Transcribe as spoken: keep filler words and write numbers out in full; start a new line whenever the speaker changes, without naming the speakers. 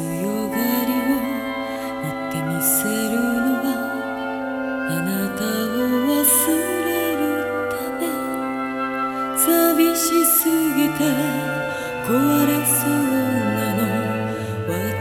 強がりを言ってみせるのはあなたを忘れるため。寂しすぎて壊れそう